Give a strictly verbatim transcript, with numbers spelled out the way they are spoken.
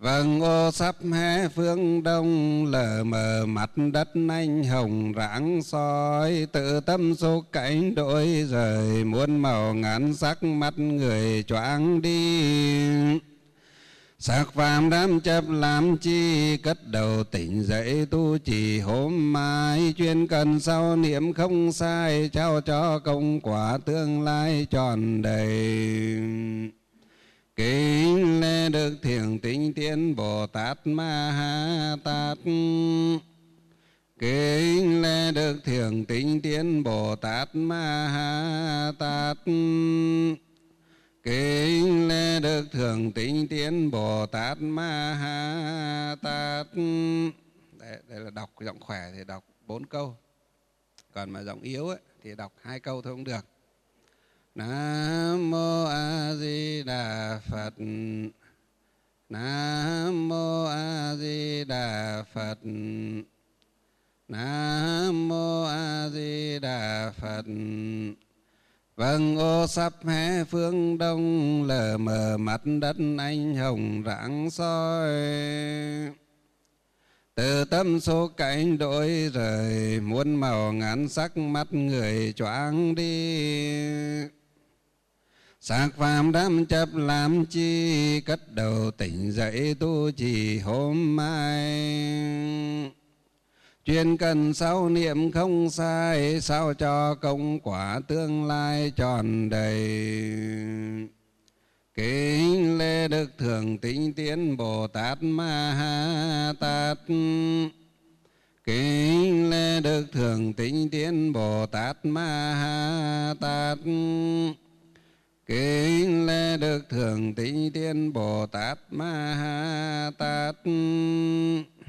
Vâng, ô sắp hé phương đông, lờ mờ mặt đất anh hồng rạng soi, tự tâm số cảnh đổi rời, muôn màu ngàn sắc mắt người choáng đi. Sắc phàm đám chấp làm chi, cất đầu tỉnh dậy tu trì hôm mai, chuyên cần sau niệm không sai, trao cho công quả tương lai tròn đầy. Kính lễ Đức Thiền Tinh Tiến Bồ Tát Ma Ha Tát. Kính lễ Đức Thiền Tinh Tiến Bồ Tát Ma Ha Tát. Kính lễ Đức Thường Tinh Tiến Bồ Tát Ma Ha Tát. Đây, đây là đọc giọng khỏe thì đọc bốn câu, còn mà giọng yếu ấy, thì đọc hai câu thôi cũng được. Nam mô A Di Đà Phật. Nam mô A Di Đà Phật. Nam mô A Di Đà Phật. Vâng, ô sắp hé phương đông, lờ mờ mặt đất anh hồng rạng soi, từ tâm số cảnh đổi rời, muôn màu ngàn sắc mắt người choáng đi. Sắc phàm đám chấp làm chi, cất đầu tỉnh dậy tu trì hôm mai, chuyên cần sau niệm không sai, sao cho công quả tương lai tròn đầy. Kính lễ Đức Thường Tinh Tiến Bồ Tát Ma Ha Tát. Kính lễ Đức Thường Tinh Tiến Bồ Tát Ma Ha Tát. Kính lễ Đức Thường Tinh Tiến Bồ Tát Ma Ha Tát.